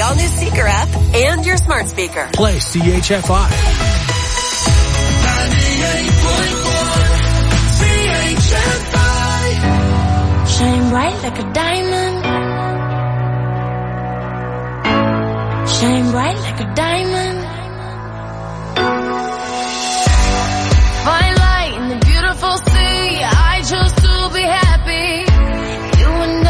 all-new Seeker app and your smart speaker. Play CHFI. 98.1 CHFI. Shine bright like a diamond. Shine bright like a diamond. Find light in the beautiful sea. I chose to be happy. You and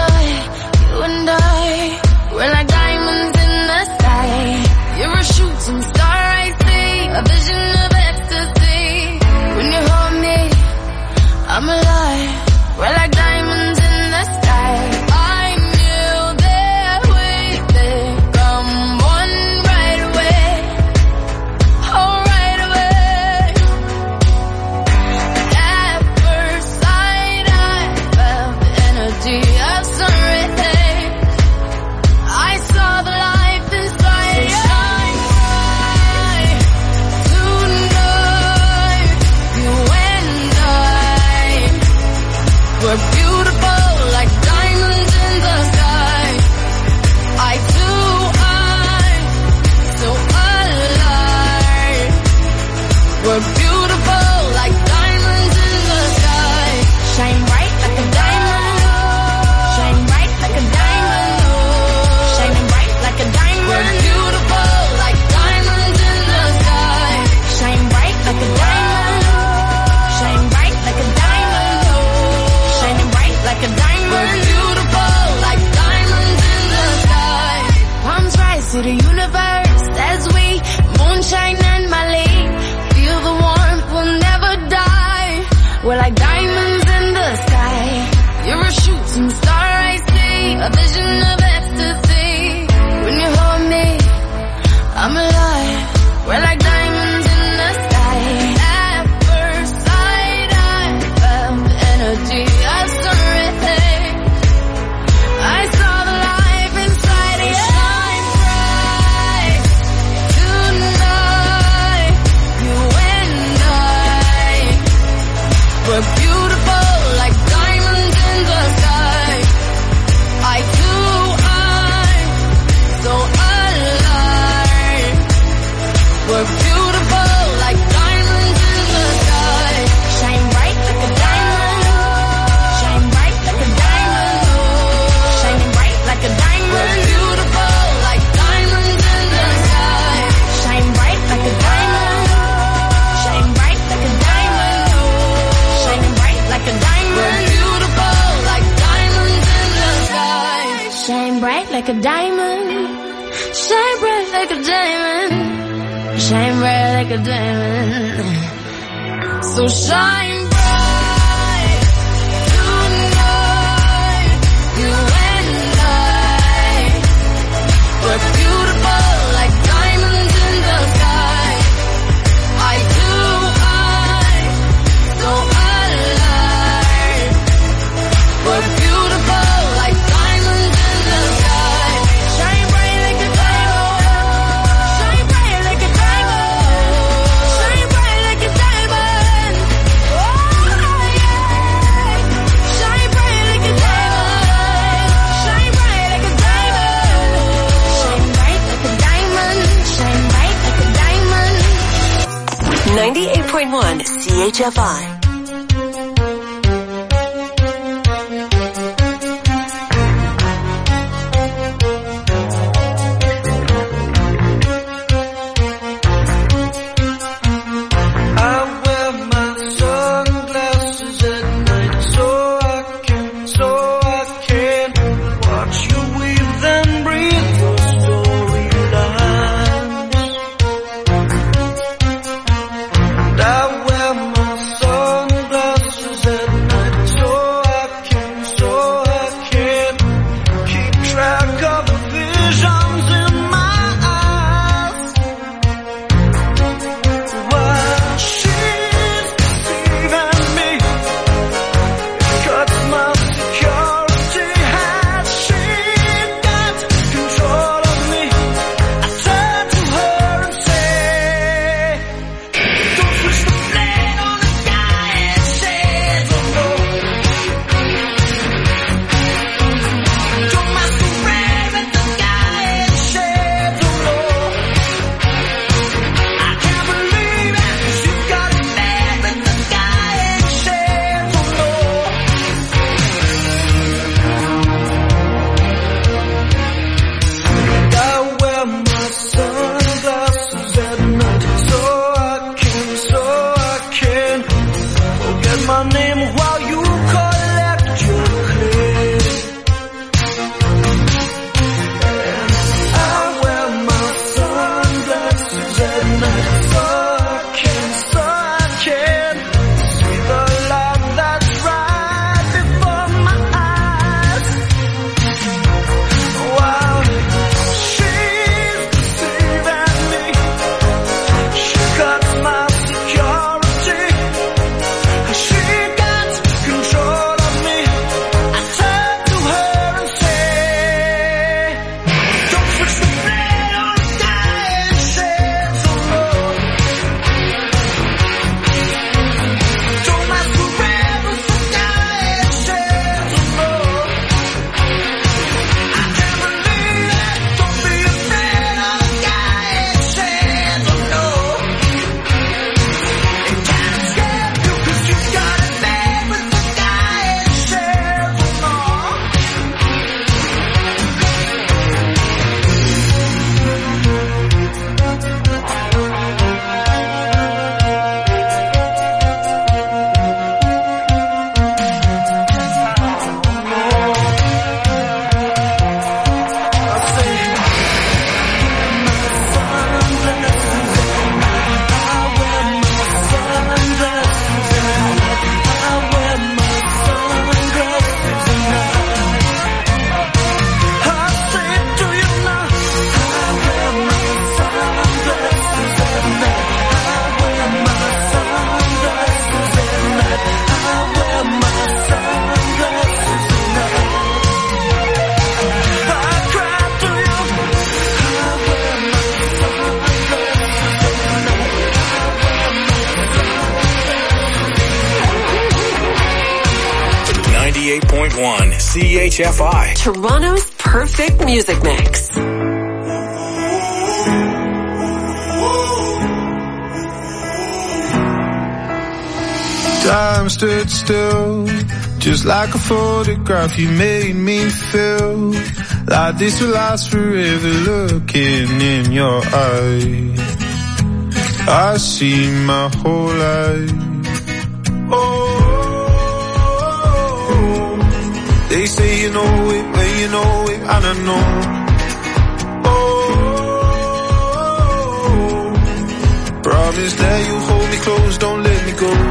I, we're like diamonds in the sky. You're a shooting star, I see, a vision of ecstasy. When you hold me, I'm alive. We're like diamonds in the sky. I knew that we'd become one right away. Oh, right away. At first sight, I felt the energy of sun rays. I saw the life inside you. Shine bright tonight. You and I, we're beautiful like diamonds in the sky. I so alive. We're beautiful like diamonds in the sky. Shine bright like a diamond. Shine bright like a diamond. Shining bright like a diamond. We're beautiful like diamonds in the sky. Shine bright like a diamond. Shine bright like a diamond. Shining bright like a diamond. We're beautiful like diamonds in the sky. Palms rise to the universe as we moonshine and Mali. Feel the warmth, we'll never die. We're like diamonds in the sky. You're a shooting star, I see, a vision of ecstasy. When you hold me, I'm alive. We're like diamonds in the sky. At first sight, I felt the energy of sun rays. I saw the life inside you. Shine bright tonight. You and I, we're beautiful like diamonds in the sky. I so alive. We're beautiful like diamonds in the sky. Shine bright like a diamond. Shine bright like a diamond. Shining bright like a diamond. We're beautiful like diamonds in the sky. Shine bright like a diamond. Shine bright like a diamond. Shining bright like a diamond. We're beautiful like diamonds in the sky. Shine bright like a diamond. Shine bright like a diamond. Shine bright like a diamond. So shine bright tonight. You and I, we're beautiful like diamonds in the sky. I so alive. We're beautiful like diamonds in the sky. Shine bright like a diamond. Shine bright like a diamond. Shine bright like a diamond. Oh yeah. Shine bright like a diamond. Shine bright like a diamond. Shine bright like a diamond. Shine bright like a diamond. 98.1 CHFI. I wear my sunglasses at night so I can watch you weave and breathe your storylines. And I wear my sunglasses 98.1 CHFI. Toronto's perfect music mix. Time stood still, just like a photograph. You made me feel like this will last forever. Looking in your eyes, I see my whole life. Oh, they say you know it when you know it, and I know. Oh, promise that you hold me close, don't let me go.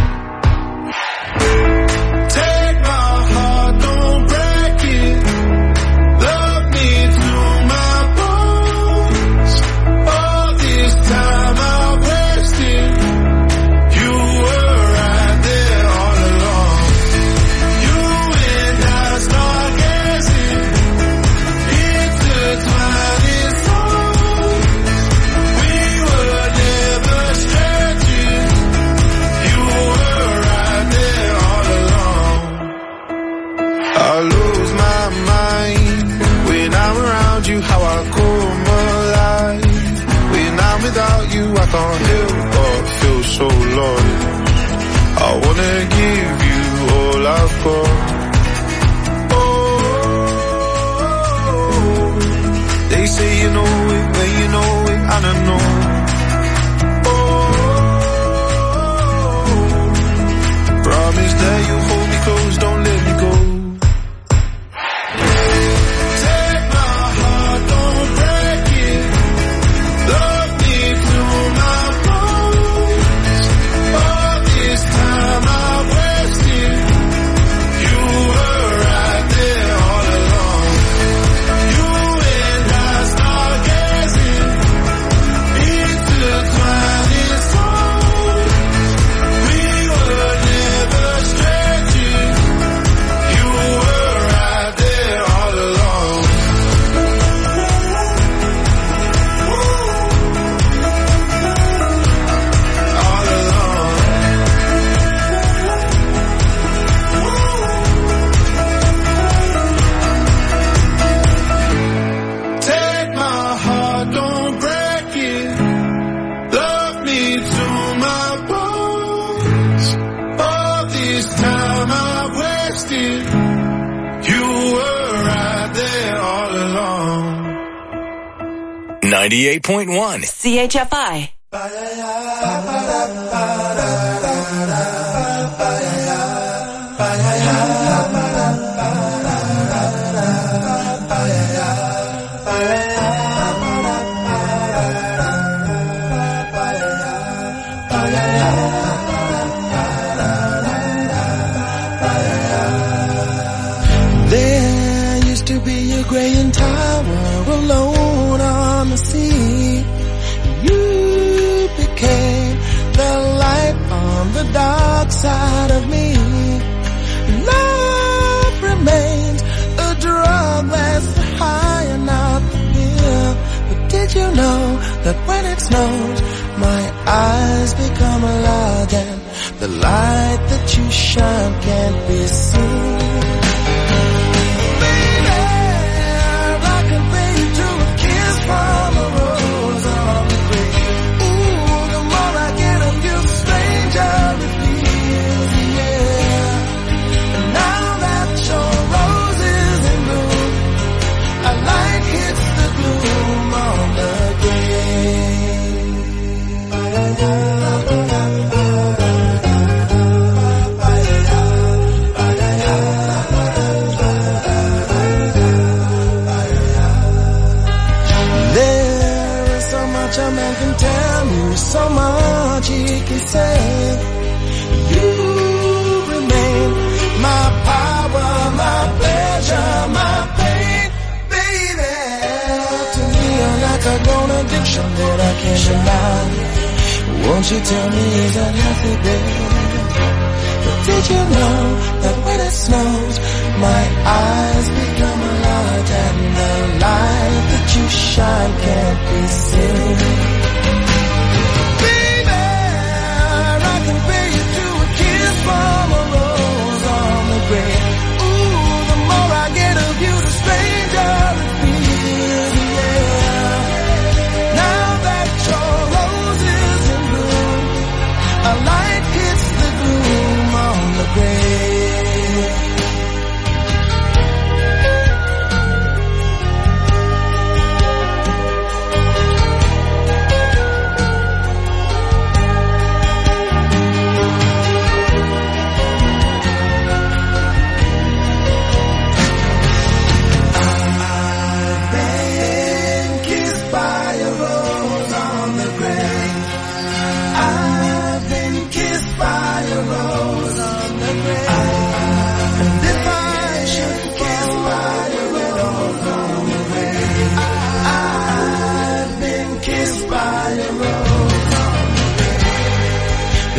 I can't help but feel so lost. I wanna give you all I've got. Oh, they say you know it when you know it, and I know. Oh, promise that you hold me close, don't let me go. .1 CHFI. There used to be a graying tower alone on the sea. You became the light on the dark side of me. Love remains a drug that's high and out here. But did you know that when it snows, my eyes become large and the light that you shine can't be seen? So much he can say. You remain my power, my pleasure, my pain, baby. To me you're like a grown addiction that I can't deny. Won't you tell me is that happy, baby? But did you know that when it snows, my eyes become large and the light that you shine can't be seen? From a rose on the grave.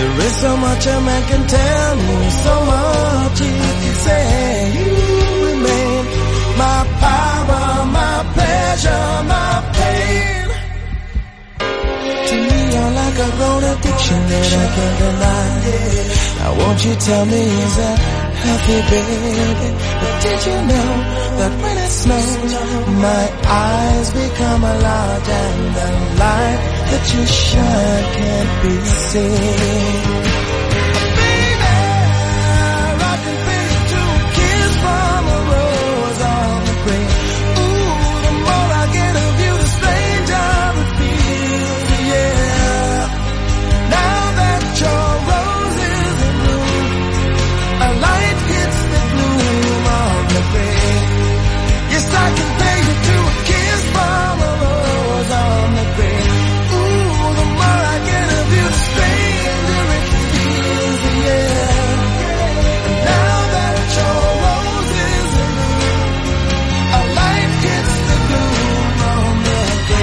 There is so much a man can tell me, so much he can say. You remain my power, my pleasure, my pain. To me you're like a grown addiction that I can't deny. Now won't you tell me, is that healthy, baby? But did you know that when it snows, my eyes become large and the light that you shine can't be seen? Baby, I can feel you to a kiss from a rose on the grave. Ooh, the more I get of you, the stranger it feels, yeah. Now that your rose is in bloom, a light hits the gloom on the grave. Yes, I can pay you to a kiss from a rose on the grave. Ooh, the more I get of you, the stranger it feels, yeah. And now that your rose is in bloom, a light hits the gloom on the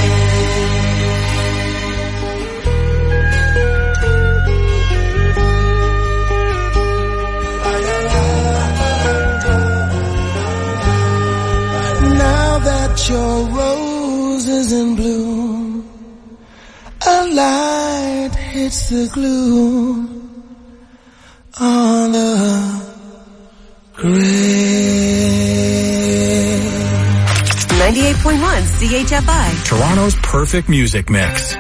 grave. Now that your rose is in bloom, a light hits the gloom on the grave. 98.1 CHFI. Toronto's perfect music mix.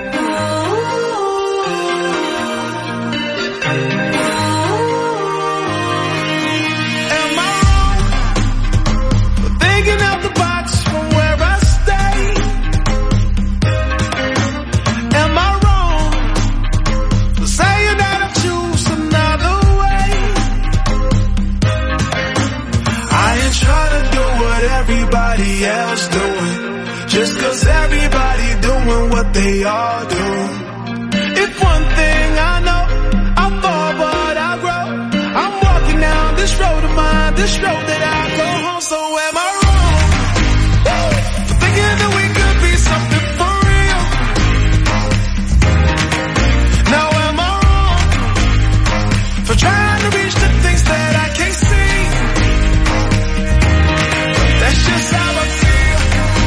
Am I wrong for thinking out the box from where I stay? Am I wrong for saying that I choose another way? I ain't trying to do what everybody else doing, just 'cause everybody doing what they all do. If one thing I know, I fall but I grow. I'm walking down this road of mine, this road that I go home. So am I wrong for thinking that we could be something for real? Now am I wrong for trying to reach the things that I can't see? That's just how I feel.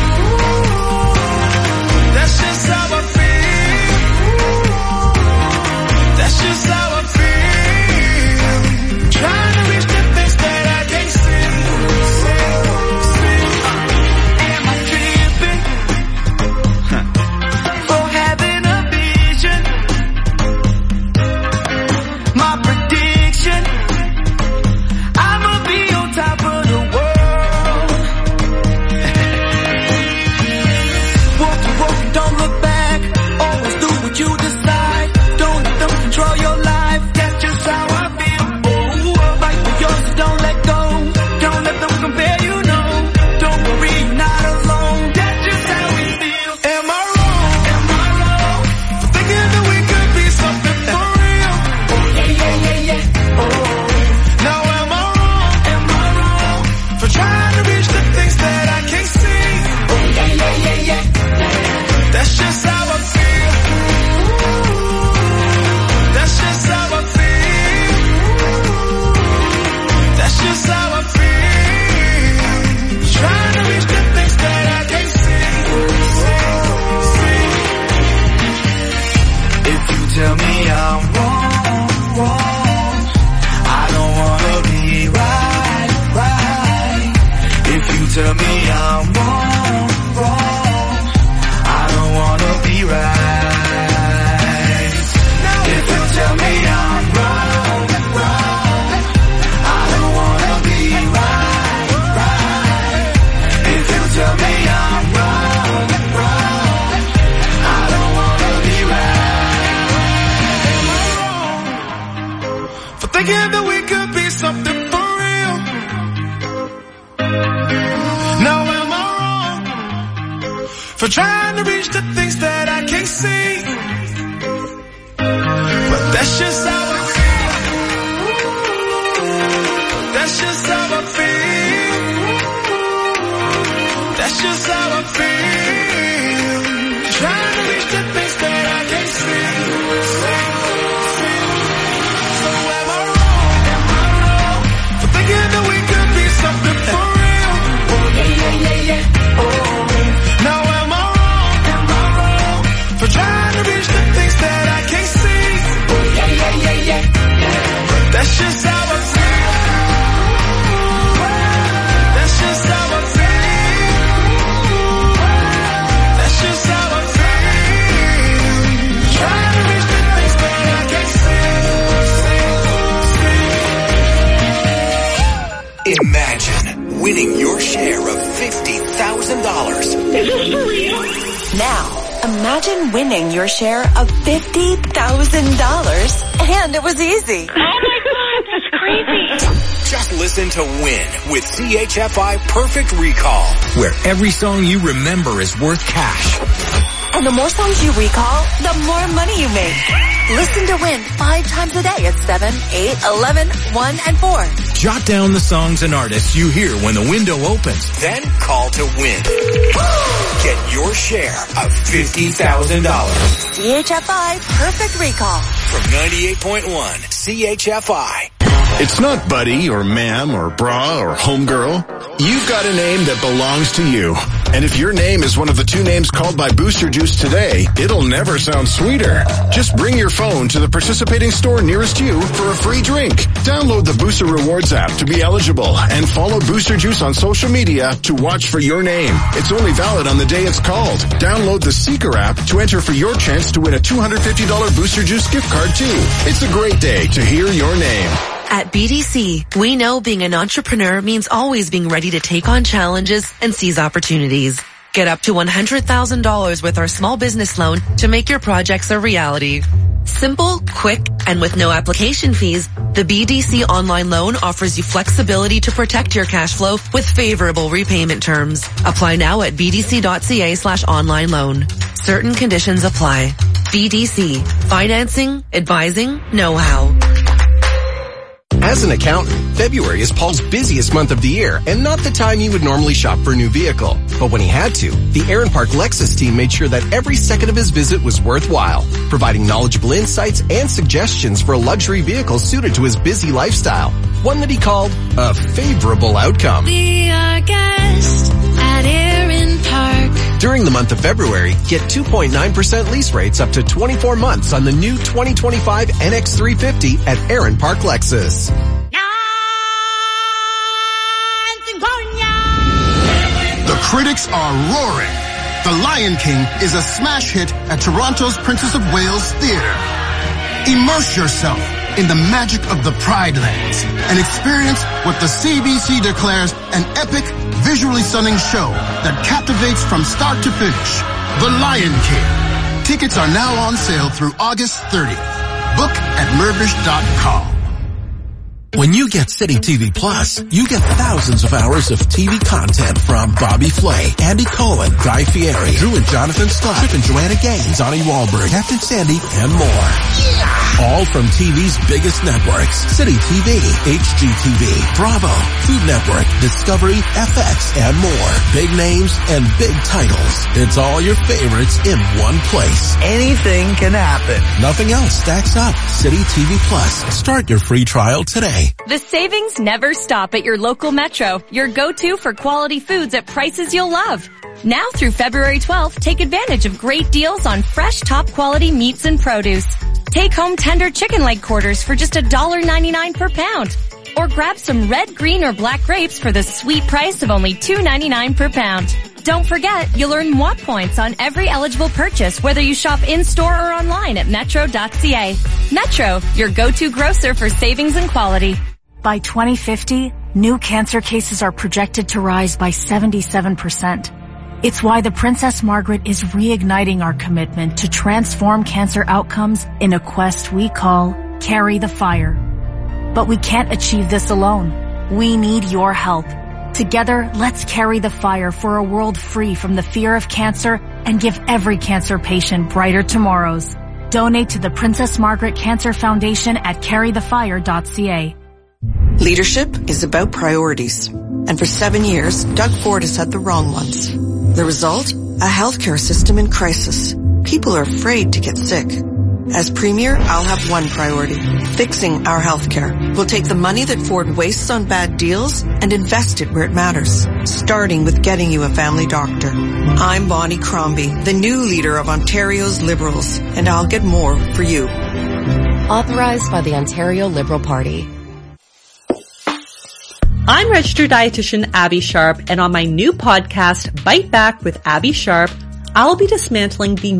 That's just how I feel. That's just how I feel. Trying to reach the things that I can't see. Am I tripping for having a vision? My prediction, I'ma be on top of the world. Walk the road, don't look back. Always do what you decide. Don't let them control your life. That's just how I feel. Oh, fight for yours, don't let go. Don't let them compare you, no. Don't worry, you're not alone. That's just how we feel. Am I wrong? Am I wrong for thinking that we could be something for real? Oh, yeah. Oh. Now am I wrong? Am I wrong for trying to reach the things that I can't see? Oh, yeah. That's just how I feel. That's just how I feel. That's just how I feel. Trying to reach the things that I can't see. If you tell me I'm wrong, I don't wanna be right. If you tell me I'm wrong, I don't wanna be right. If you tell me I'm wrong, I don't wanna be right. If you tell me I'm wrong, I don't wanna be right. Am I wrong for thinking that we could be something for real? Now am I wrong for trying to reach the things that I can't see? But that's just how I feel. That's just how I feel. That's just how I feel. Trying to reach the things that I can't see. winning your share of $50,000. Is this for real? Now, imagine winning your share of $50,000. And it was easy. Oh my God, that's crazy. Just listen to Win with CHFI Perfect Recall. Where every song you remember is worth cash. And the more songs you recall, the more money you make. Listen to Win 5 times a day at 7, 8, 11, 1, and 4. Jot down the songs and artists you hear when the window opens. Then call to win. Get your share of $50,000. CHFI Perfect Recall. From 98.1 CHFI. It's not buddy or ma'am or bra or homegirl. You've got a name that belongs to you. And if your name is one of the 2 names called by Booster Juice today, it'll never sound sweeter. Just bring your phone to the participating store nearest you for a free drink. Download the Booster Rewards app to be eligible and follow Booster Juice on social media to watch for your name. It's only valid on the day it's called. Download the Seeker app to enter for your chance to win a $250 Booster Juice gift card too. It's a great day to hear your name. At BDC, we know being an entrepreneur means always being ready to take on challenges and seize opportunities. Get up to $100,000 with our small business loan to make your projects a reality. Simple, quick, and with no application fees, the BDC online loan offers you flexibility to protect your cash flow with favorable repayment terms. Apply now at bdc.ca/online loan. Certain conditions apply. BDC. Financing, advising, know-how. As an accountant, February is Paul's busiest month of the year and not the time he would normally shop for a new vehicle. But when he had to, the Aaron Park Lexus team made sure that every second of his visit was worthwhile, providing knowledgeable insights and suggestions for a luxury vehicle suited to his busy lifestyle. One that he called a favorable outcome. Be our guest at Aaron Park. During the month of February, get 2.9% lease rates up to 24 months on the new 2025 NX350 at Aaron Park Lexus. The critics are roaring. The Lion King is a smash hit at Toronto's Princess of Wales Theatre. Immerse yourself in the magic of the Pride Lands and experience what the CBC declares an epic, visually stunning show that captivates from start to finish. The Lion King. Tickets are now on sale through August 30th. Book at Mirbish.com. When you get City TV Plus, you get thousands of hours of TV content from Bobby Flay, Andy Cohen, Guy Fieri, Drew and Jonathan Scott, Chip and Joanna Gaines, Donnie Wahlberg, Captain Sandy, and more. All from TV's biggest networks, City TV, HGTV, Bravo, Food Network, Discovery, FX, and more. Big names and big titles. It's all your favorites in one place. Anything can happen. Nothing else stacks up. City TV Plus. Start your free trial today. The savings never stop at your local Metro, your go-to for quality foods at prices you'll love. Now through February 12th, take advantage of great deals on fresh, top-quality meats and produce. Take home tender chicken leg quarters for just $1.99 per pound. Or grab some red, green, or black grapes for the sweet price of only $2.99 per pound. Don't forget, you'll earn Moi points on every eligible purchase, whether you shop in-store or online at metro.ca. Metro, your go-to grocer for savings and quality. By 2050, new cancer cases are projected to rise by 77%. It's why the Princess Margaret is reigniting our commitment to transform cancer outcomes in a quest we call Carry the Fire. But we can't achieve this alone. We need your help. Together, let's carry the fire for a world free from the fear of cancer and give every cancer patient brighter tomorrows. Donate to the Princess Margaret Cancer Foundation at carrythefire.ca. Leadership is about priorities. And for 7 years, Doug Ford has had the wrong ones. The result? A healthcare system in crisis. People are afraid to get sick. As Premier, I'll have one priority, fixing our healthcare. We'll take the money that Ford wastes on bad deals and invest it where it matters, starting with getting you a family doctor. I'm Bonnie Crombie, the new leader of Ontario's Liberals, and I'll get more for you. Authorized by the Ontario Liberal Party. I'm registered dietitian Abby Sharp, and on my new podcast, Bite Back with Abby Sharp, I'll be dismantling the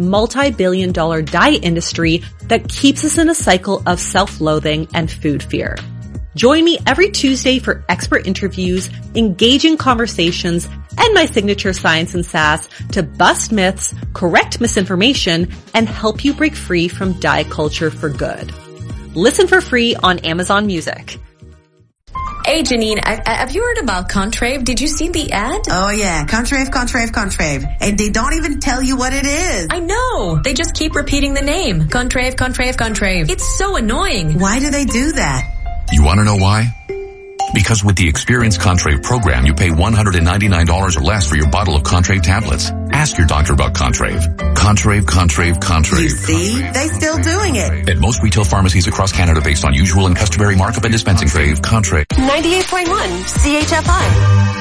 multi-billion-dollar diet industry that keeps us in a cycle of self-loathing and food fear. Join me every Tuesday for expert interviews, engaging conversations, and my signature science and sass to bust myths, correct misinformation, and help you break free from diet culture for good. Listen for free on Amazon Music. Hey, Janine, have you heard about Contrave? Did you see the ad? Oh, yeah. Contrave. And they don't even tell you what it is. I know. They just keep repeating the name. Contrave. It's so annoying. Why do they do that? You want to know why? Because with the Experience Contrave program, you pay $199 or less for your bottle of Contrave tablets. Ask your doctor about Contrave. Contrave. You see? They still doing it. At most retail pharmacies across Canada based on usual and customary markup and dispensing fee. Contrave. 98.1 CHFI.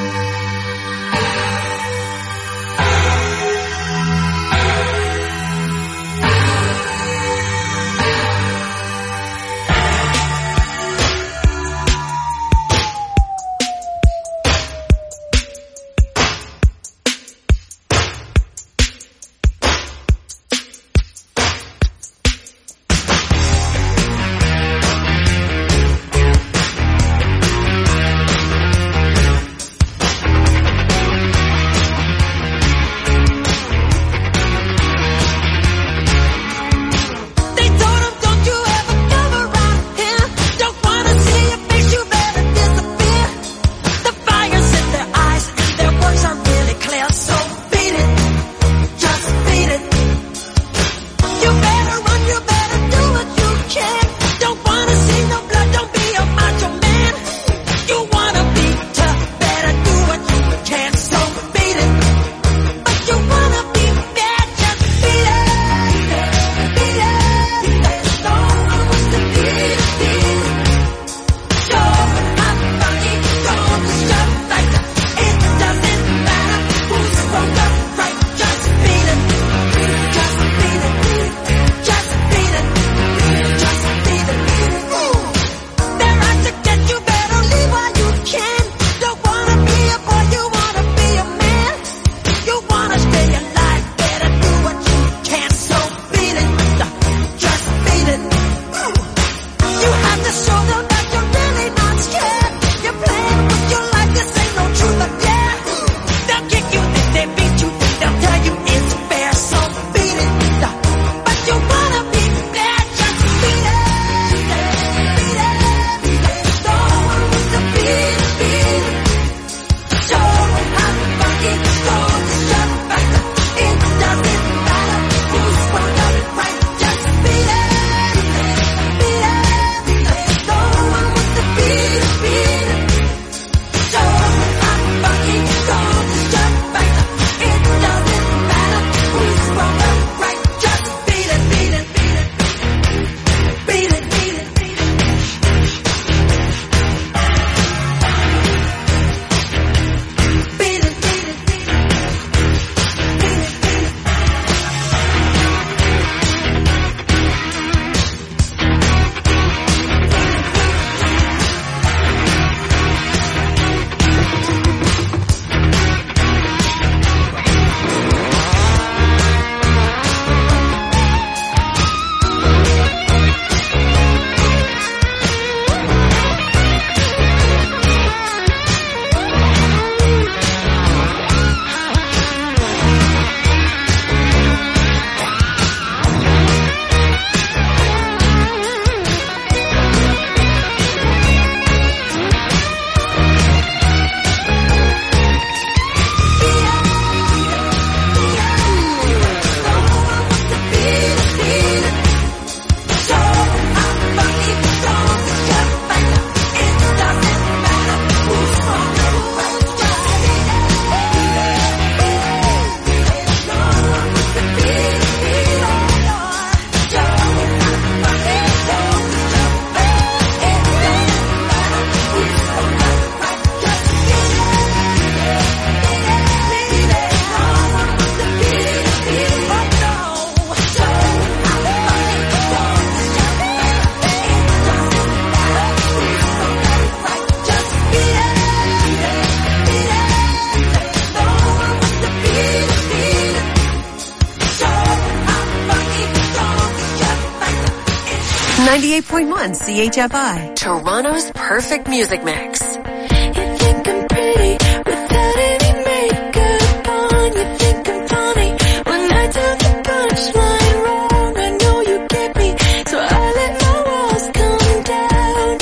98.1 CHFI, Toronto's perfect music mix. You think I'm pretty without any makeup on. You think I'm funny when I tell the punchline wrong. I know you get me, so I let my walls come down.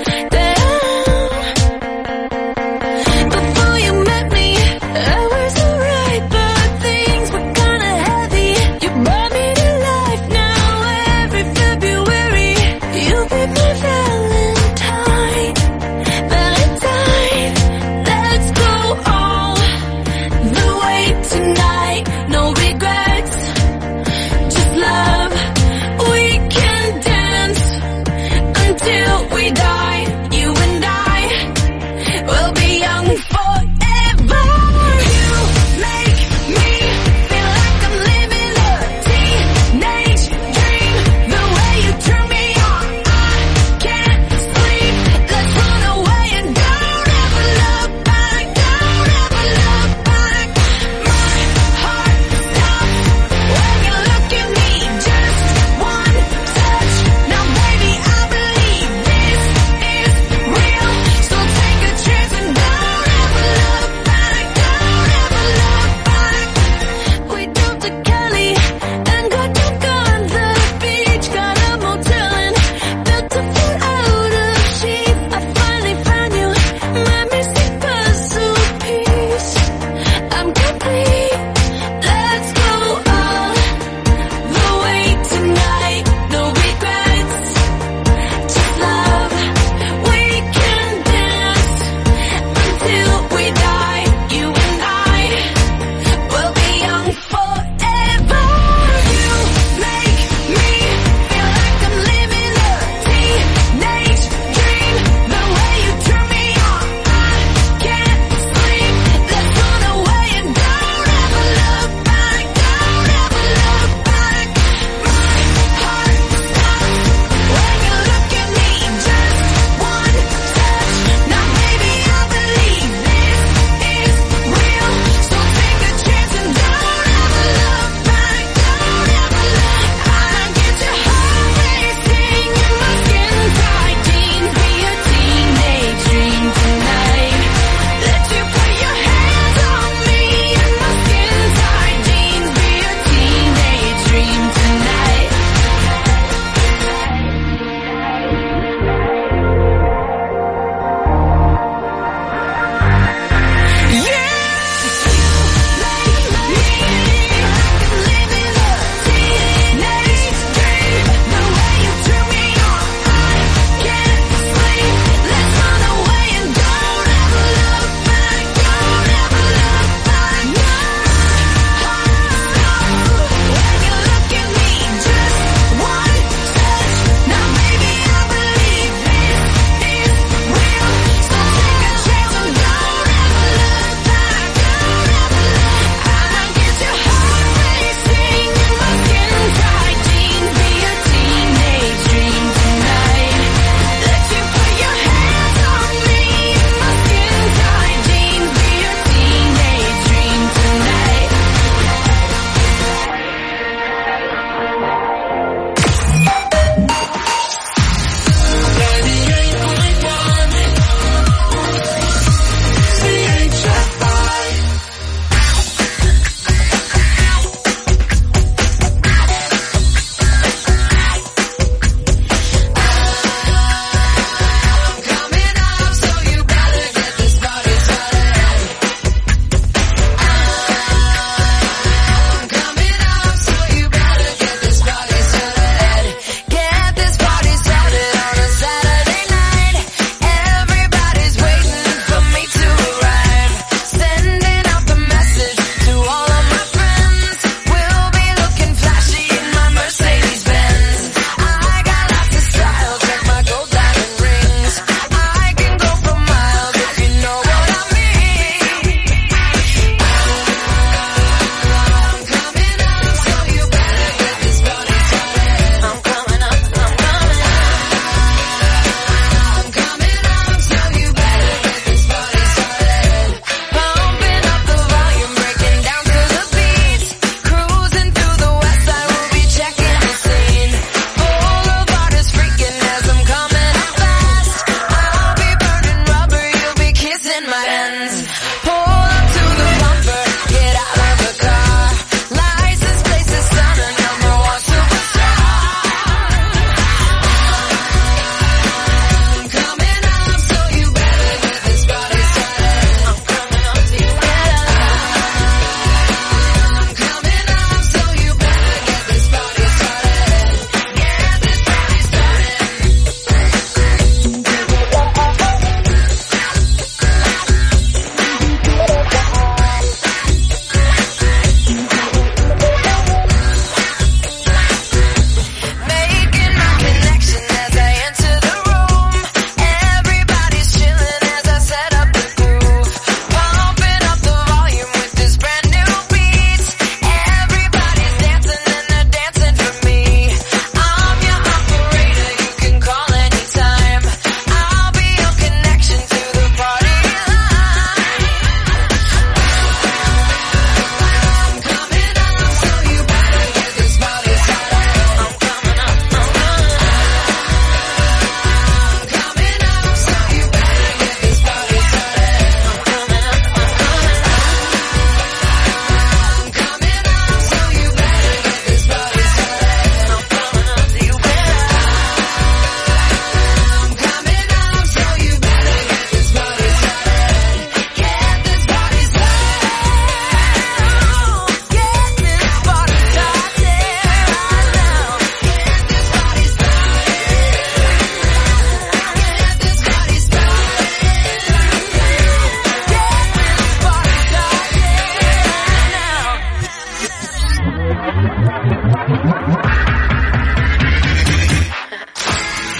Before you met me, I was alright, but things were kinda heavy. You brought me to life now every February. You be my Valentine.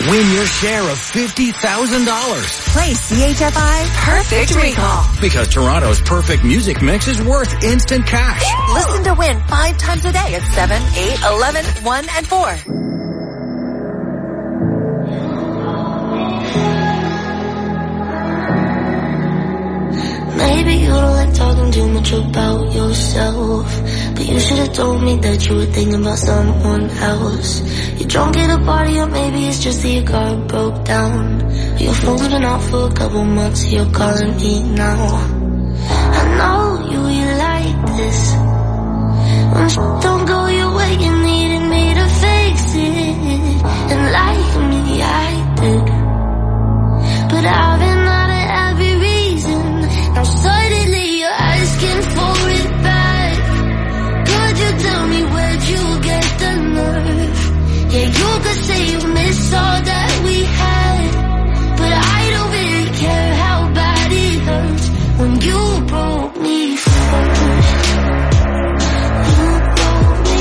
Win your share of $50,000. Play CHFI Perfect Recall. Because Toronto's perfect music mix is worth instant cash. Listen to win 5 times a day at 7, 8, 11, 1, and 4. Maybe you don't like talking too much about yourself, but you should have told me that you were thinking about someone else. You're drunk at a party, or maybe it's just that your car broke down. Your phone's been out for a couple months, you're calling me now. I know you like this. When shit don't go your way, you needed me to fix it. And like me, I did. But I've been out of every reason. Now suddenly you're asking for it back. Could you tell me where'd you get the nerve? Yeah, you could say you miss all that we had, but I don't really care how bad it hurts when you broke me first. You broke me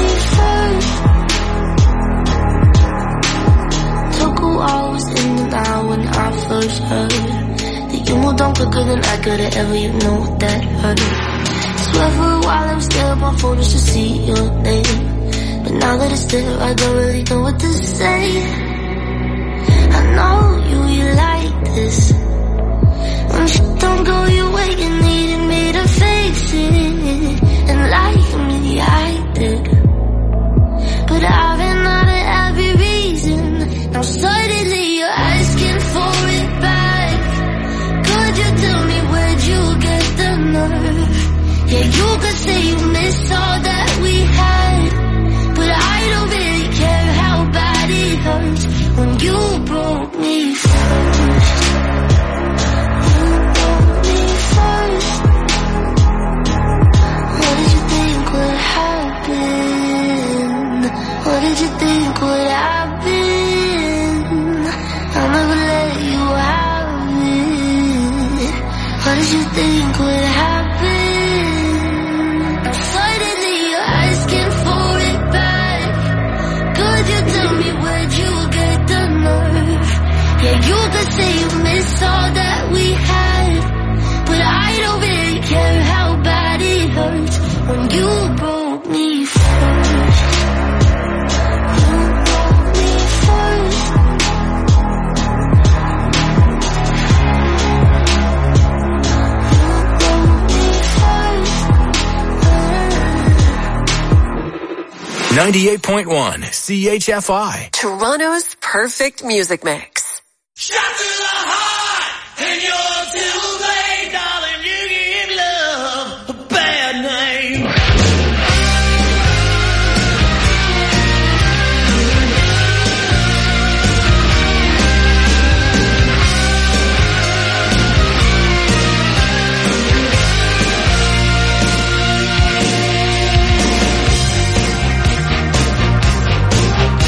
first. Took a while, was in and out when I first heard that you moved on quicker than I could've ever, you know that hurt. Swear for a while I was there on my phone just to see your name, but now that it's there I don't really know what to say. I know you like this. When shit don't go your way, you needed me to fix it. And like me, I did. But I've been out of every reason. Now suddenly you're asking for it back. Could you tell me where'd you get the nerve? Yeah, you could say you miss all that we had, but I don't really care how bad it hurts when you broke me first. You broke me first. What did you think would happen? What did you think would happen? I'll never let you have it. What did you think would happen? Suddenly you're asking for it back. Could you tell me where'd you get the nerve? Yeah, you could say you miss all that we had, but I don't really care how bad it hurts when you broke me first. You broke me first. You broke me first. 98.1 CHFI. Toronto's perfect music mix. Shot to the heart, and you're too late, darling. You give love a bad name.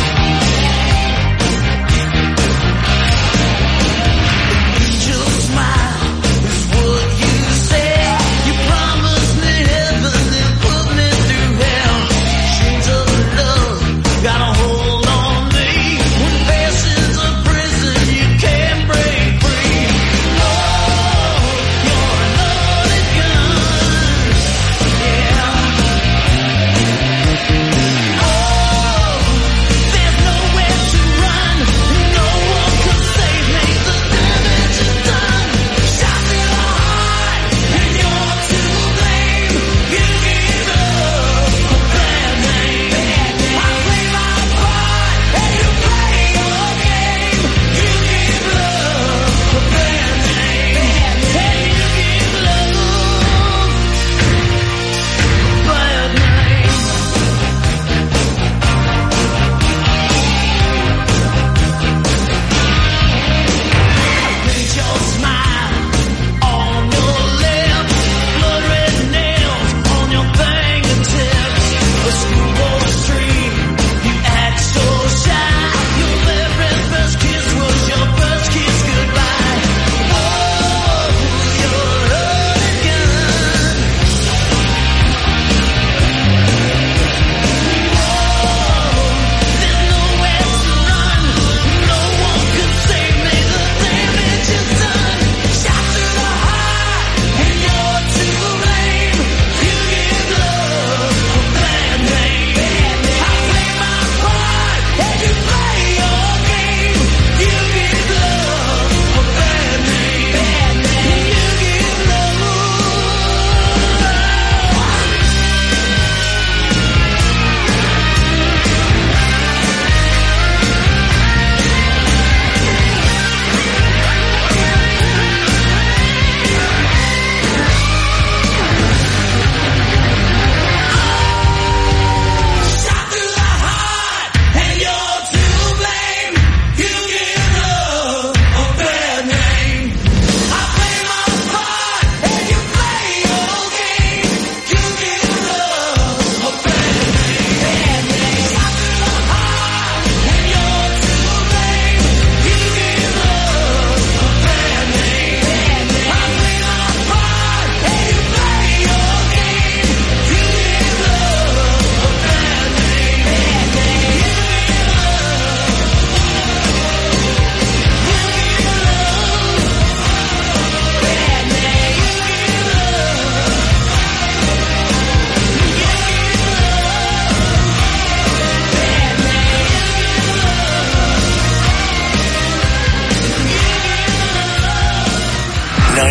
Angel smile.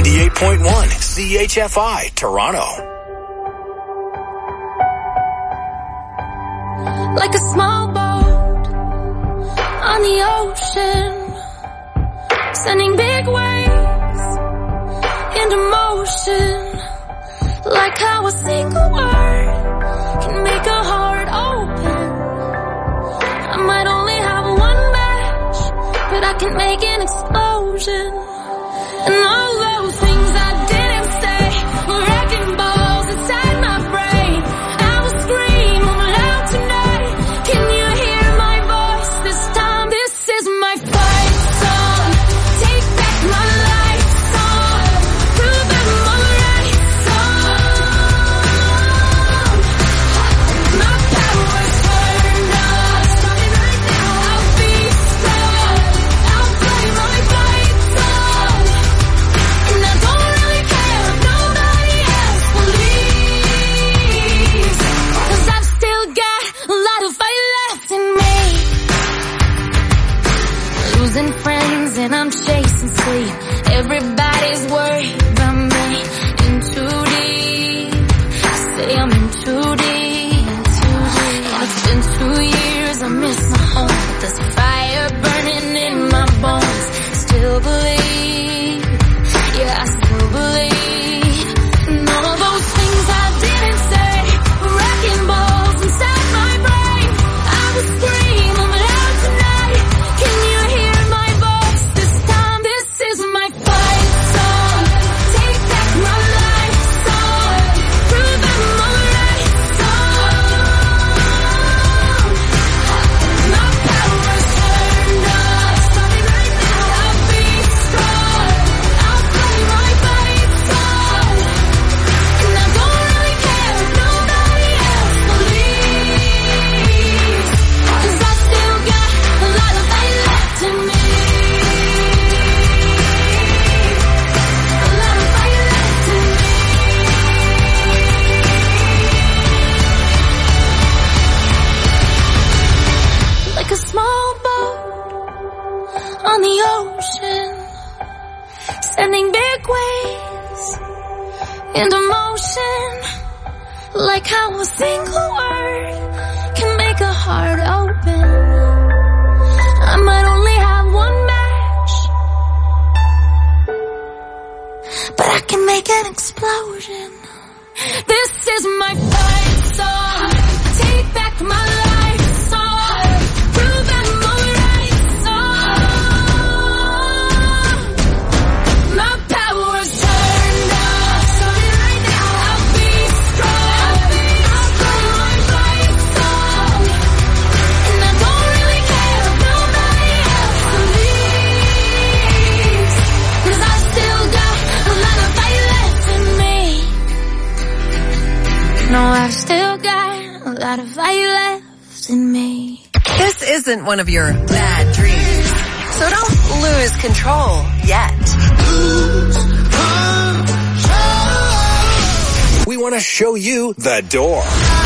98.1 CHFI, Toronto. Like a small boat on the ocean, sending big waves into motion. Like how a single word can make a heart open. I might only have one match, but I can make an explosion. And all those things I didn't say were wrecking balls inside my brain. I will scream loud tonight. Can you hear my voice this time? This is my fight song. Take back my life song. Prove I'm alright song. My power's turned on. Starting right now. I'll be strong. I'll play my fight song. And I don't really care if nobody else believes. 'Cause I've still got a lot of fight left in me. Losing friends and I'm chasing sleep. Everybody's worried about me. In too deep. Say I'm in too deep. And it's been 2 years, I miss my home. But there's fire burning in my bones. Still believe. Yeah, I still believe. And all those things I didn't say were wrecking balls inside my brain. I will scream loud tonight. Can you hear my voice this time? This is my fight song. Take back my life song. Prove I'm alright song. My power's turned on. Starting right now. I'll be strong. I'll play my fight song. And I don't really care if nobody else believes. 'Cause I still got a lot of fight left in me. A lot of fight left in me. Like a small boat on the ocean, sending big waves into motion. Like how a single word can make a heart open. I might only have one match, but I can make an explosion. This is my fight song. Take back my life song. Prove I'm alright song. My power's turned on. Starting right now. I'll be strong. I'll play my fight song. And I don't really care if nobody else believes. 'Cause I still got a lot of fight left in me. No, I've still got a lot of fight left in me. This isn't one of your bad dreams, so don't lose control yet. We want to show you the door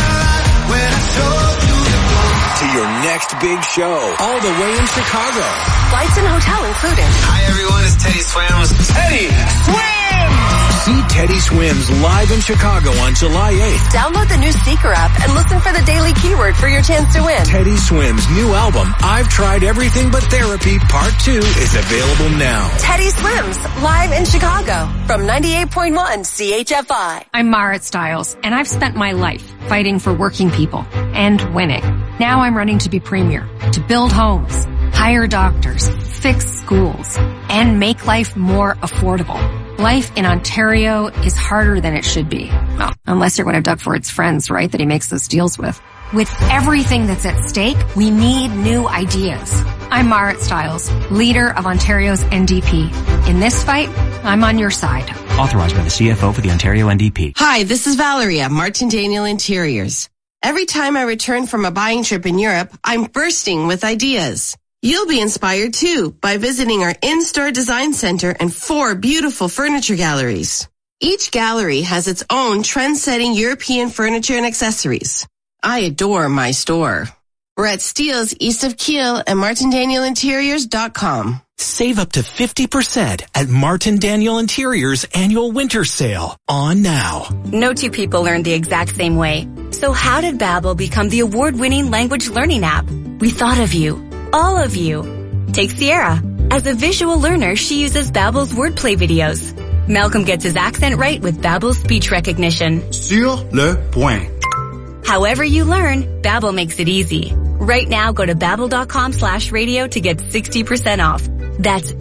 to your next big show, all the way in Chicago. Flights and hotel included. Hi everyone, it's Teddy Swims. Teddy Swims! See Teddy Swims live in Chicago on July 8th. Download the new Seeker app and listen for the daily keyword for your chance to win. Teddy Swims' new album, I've Tried Everything But Therapy, Part 2, is available now. Teddy Swims, live in Chicago from 98.1 CHFI. I'm Marit Stiles, and I've spent my life fighting for working people and winning. Now I'm running to be premier, to build homes, hire doctors, fix schools, and make life more affordable. Life in Ontario is harder than it should be. Well, unless you're one of Doug Ford's friends, right, that he makes those deals with. With everything that's at stake, we need new ideas. I'm Marit Stiles, leader of Ontario's NDP. In this fight, I'm on your side. Authorized by the CFO for the Ontario NDP. Hi, this is Valeria, Martin Daniel Interiors. Every time I return from a buying trip in Europe, I'm bursting with ideas. You'll be inspired too by visiting our in-store design center and 4 beautiful furniture galleries. Each gallery has its own trend-setting European furniture and accessories. I adore my store. We're at Steele's east of Kiel and MartinDanielInteriors.com. Save up to 50% at Martin Daniel Interiors annual winter sale on now. No two people learn the exact same way. So how did Babbel become the award-winning language learning app? We thought of you. All of you. Take Sierra. As a visual learner, she uses Babbel's wordplay videos. Malcolm gets his accent right with Babbel's speech recognition. Sur le point. However you learn, Babbel makes it easy. Right now, go to babbel.com/radio to get 60% off. That's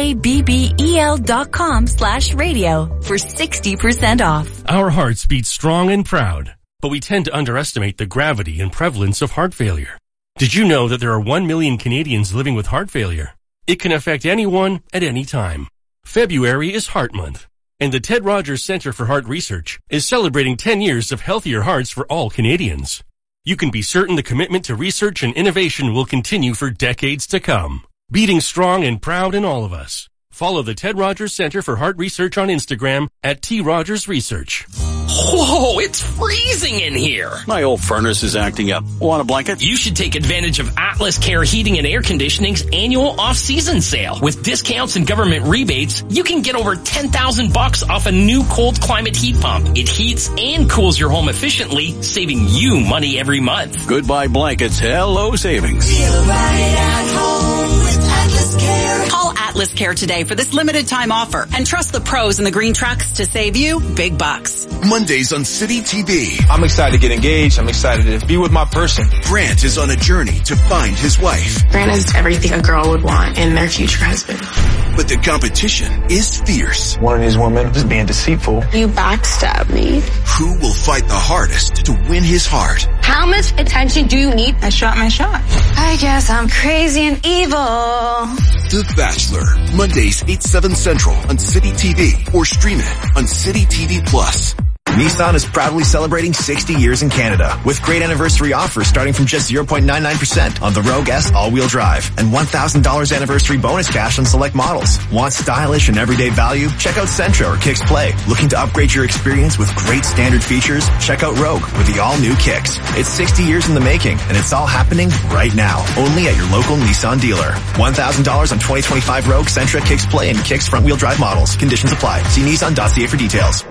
BABBEL.com/radio for 60% off. Our hearts beat strong and proud, but we tend to underestimate the gravity and prevalence of heart failure. Did you know that there are 1 million Canadians living with heart failure? It can affect anyone at any time. February is Heart Month, and the Ted Rogers Center for Heart Research is celebrating 10 years of healthier hearts for all Canadians. You can be certain the commitment to research and innovation will continue for decades to come. Beating strong and proud in all of us. Follow the Ted Rogers Center for Heart Research on Instagram at @TRogersResearch. Whoa, it's freezing in here. My old furnace is acting up. Want a blanket? You should take advantage of Atlas Care Heating and Air Conditioning's annual off-season sale. With discounts and government rebates, you can get over $10,000 off a new cold climate heat pump. It heats and cools your home efficiently, saving you money every month. Goodbye blankets. Hello savings. Feel right at home with Atlas Care. Call Atlas Care today for this limited time offer and trust the pros in the green trucks to save you big bucks. Mondays on City TV. I'm excited to get engaged. I'm excited to be with my person. Grant is on a journey to find his wife. Grant is everything a girl would want in their future husband. But the competition is fierce. One of these women is being deceitful. You backstabbed me. Who will fight the hardest to win his heart? How much attention do you need? I shot my shot. I guess I'm crazy and evil. The Bachelor. Mondays 8/7 Central on City TV or stream it on City TV Plus. Nissan is proudly celebrating 60 years in Canada with great anniversary offers starting from just 0.99% on the Rogue S all-wheel drive and $1,000 anniversary bonus cash on select models. Want stylish and everyday value? Check out Sentra or Kicks Play. Looking to upgrade your experience with great standard features? Check out Rogue with the all-new Kicks. It's 60 years in the making and it's all happening right now. Only at your local Nissan dealer. $1,000 on 2025 Rogue, Sentra, Kicks Play, and Kicks front-wheel drive models. Conditions apply. See Nissan.ca for details.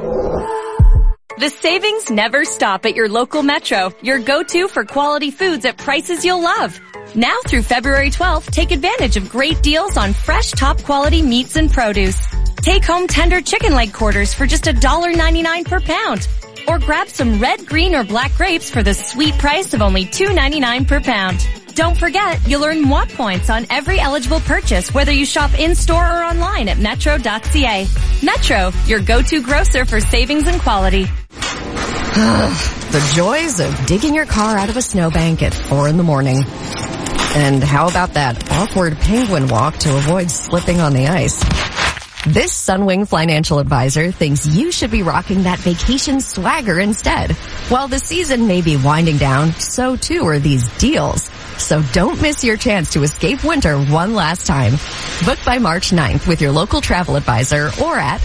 The savings never stop at your local Metro, your go-to for quality foods at prices you'll love. Now through February 12th, take advantage of great deals on fresh top quality meats and produce. Take home tender chicken leg quarters for just $1.99 per pound. Or grab some red, green, or black grapes for the sweet price of only $2.99 per pound. Don't forget, you'll earn moi points on every eligible purchase, whether you shop in-store or online at metro.ca. Metro, your go-to grocer for savings and quality. The joys of digging your car out of a snowbank at 4 a.m. And how about that awkward penguin walk to avoid slipping on the ice? This Sunwing financial advisor thinks you should be rocking that vacation swagger instead. While the season may be winding down, so too are these deals. So don't miss your chance to escape winter one last time. Book by March 9th with your local travel advisor or at...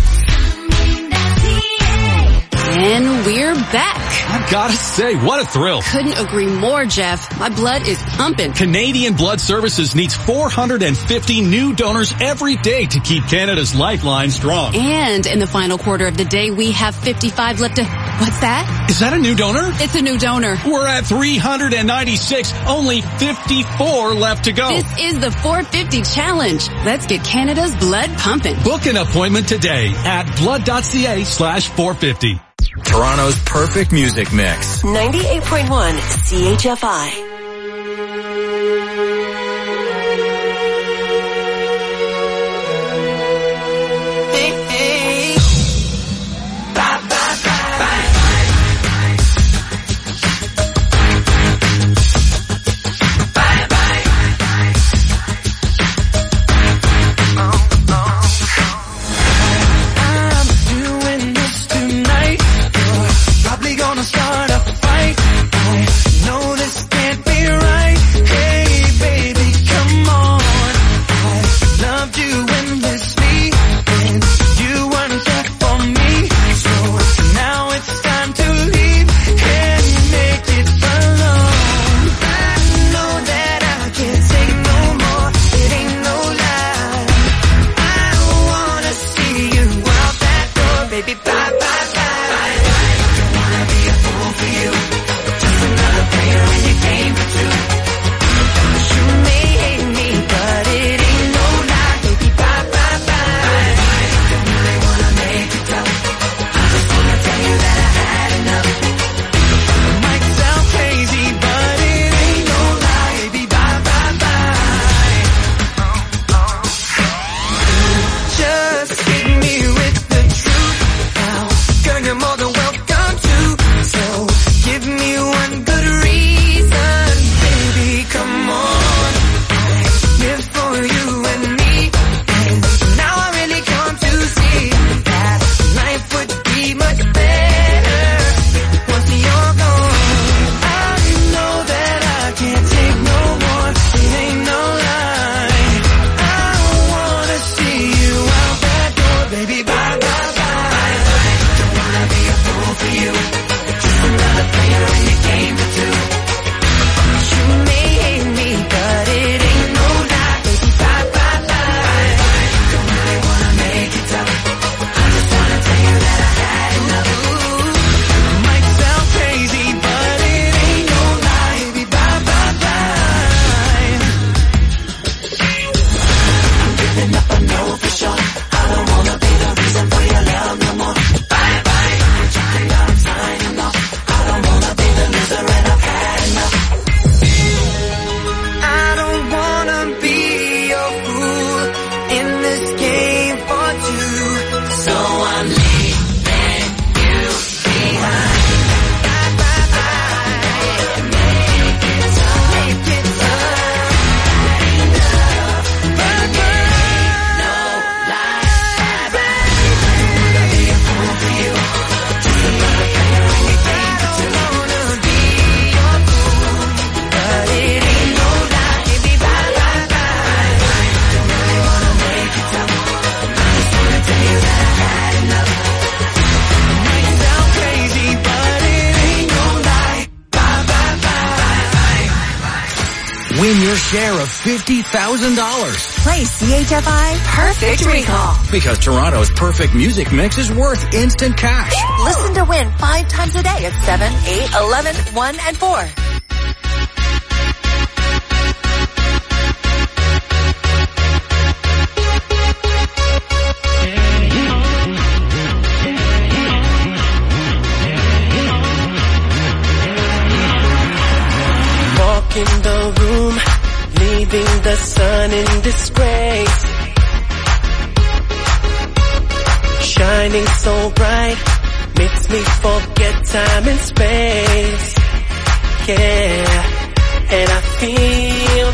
And we're back. I've got to say, what a thrill. Couldn't agree more, Jeff. My blood is pumping. Canadian Blood Services needs 450 new donors every day to keep Canada's lifeline strong. And in the final quarter of the day, we have 55 left to... What's that? Is that a new donor? It's a new donor. We're at 396. Only 54 left to go. This is the 450 challenge. Let's get Canada's blood pumping. Book an appointment today at blood.ca/450. Toronto's perfect music mix. 98.1 CHFI. Gonna start a fight. I know this can't be share of $50,000. Play CHFI Perfect Recall. Because Toronto's perfect music mix is worth instant cash. Listen to win 5 times a day at 7, 8, 11, 1, and 4. In the room, leaving the sun in disgrace, shining so bright, makes me forget time and space, yeah, and I feel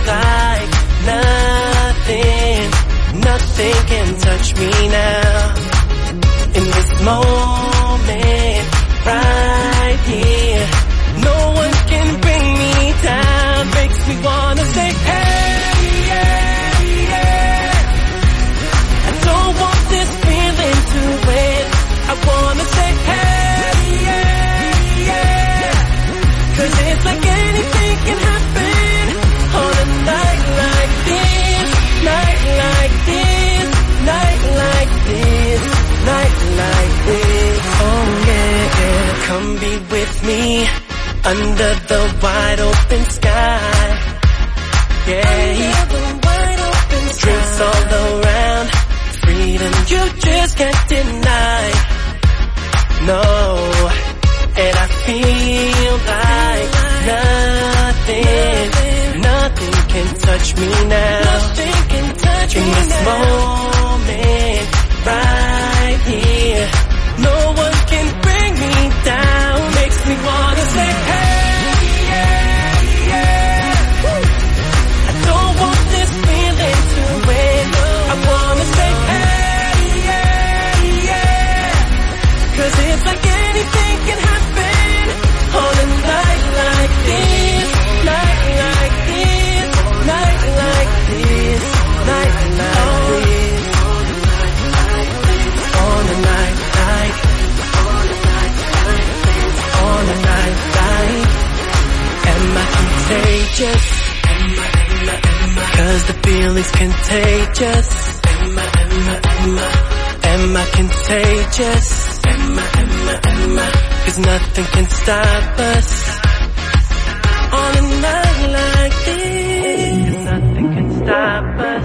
like nothing can touch me now, in this moment, right here, no one can bring me down. Makes me wanna say, hey, yeah, yeah. I don't want this feeling to wait. I wanna say, hey, yeah, yeah. 'Cause it's like anything can happen on a night like this, night like this, night like this, night like this. Oh yeah, come be with me under the wide open sky, yeah, drinks all around, freedom you just can't deny, no, and I feel like nothing can touch me now, in this moment, right here, no one can bring me down, makes me wanna say, hey, yeah, yeah, woo. I don't want this feeling to wait, I wanna say, hey, yeah, yeah, 'cause it's like anything can happen on a night like this, night like this, night like this, night like this, on a night like on a night like, am I contagious? 'Cause the feeling's contagious. Am I contagious? 'Cause nothing can stop us on a night like this. 'Cause nothing can stop us.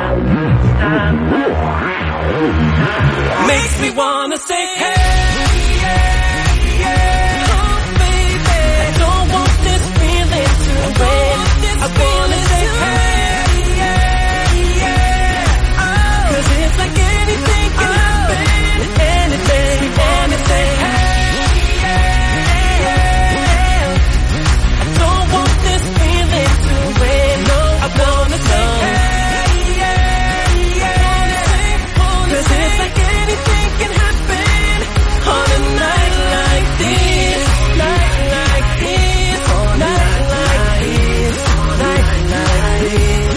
Makes me wanna say, hey, yeah, yeah, oh baby, I don't want this feeling to wait, I wanna say, hey, yeah, yeah, oh, 'cause it's like anything can happen, anything, hey, yeah, yeah, I don't want this feeling to wait, no, I wanna say, hey, yeah, yeah, 'cause it's like anything can happen on a night like this, night like this, night like this, night like this,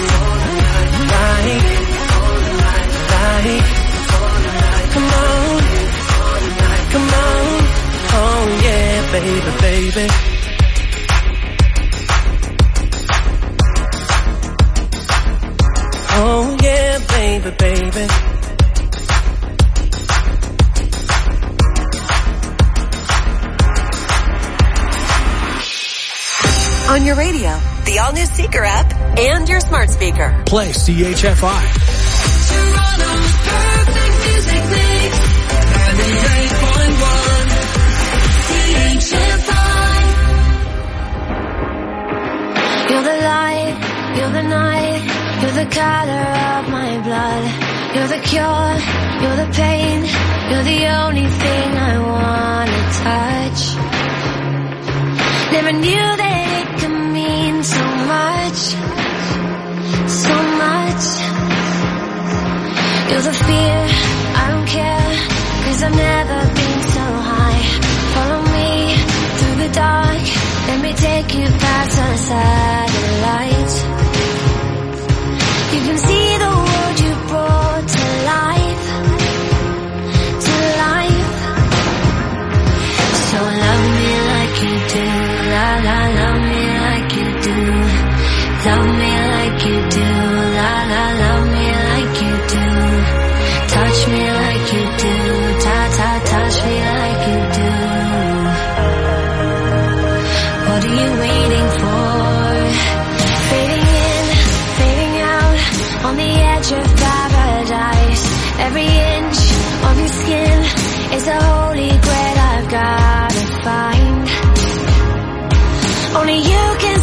like, come on, oh yeah, baby, baby. Oh yeah, baby, baby. On your radio, the all-new Seeker app, and your smart speaker. Play CHFI. Toronto's perfect music mix. 98.1 CHFI. You're the light, you're the night, you're the color of my blood. You're the cure, you're the pain, you're the only thing I wanna touch. Never knew that it could mean so much, so much. You're the fear, I don't care, 'cause I've never been so high. Follow me through the dark, let me take you past the satellite. You can see the world you brought to life, to life. So love me like you do, la la, love me like you do. Love me like paradise. Every inch of your skin is a holy grail I've gotta find. Only you can